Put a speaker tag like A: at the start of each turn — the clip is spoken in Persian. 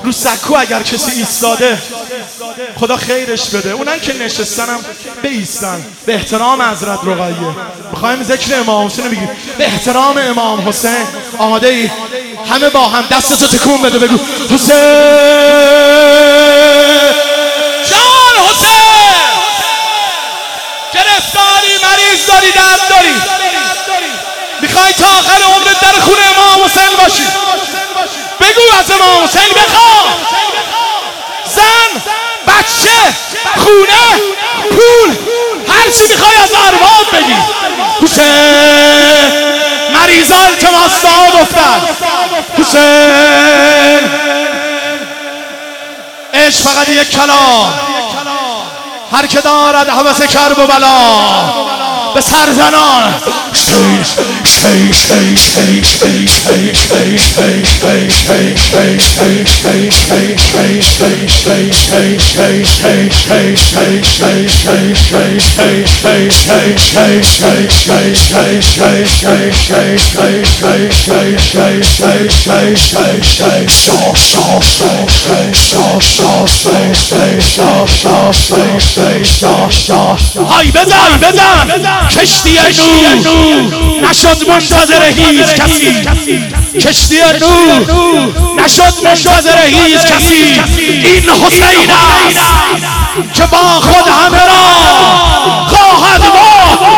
A: رو سکو اگر کسی ایستاده خدا خیرش بده، اونن که نشستنم بایستن به احترام حضرت رقیه. میخوایم ذکر امام حسین بگیم به احترام امام حسین. آماده ای؟ همه با هم دستتو تکون بده بگو حسین جان، حسین گرفتاری، مریض داری، درد داری، میخوای تا آخر عمرت در خونه امام حسین باشی، بگو از امام حسین بخوا. زن، بچه، خونه، پول، هر چی میخوای از ارباب بگی. حسین مریضا التماس دعا گفتن. حسین عشق فقط یک کلام، هر که دارد هوس کرب و بلا به سرزنان های بزن کشتی نور نشد منتظر هیچ کسی، کشتی نور نشد منتظر هیچ کسی. این حسین است که با خود همه را خواهد برد.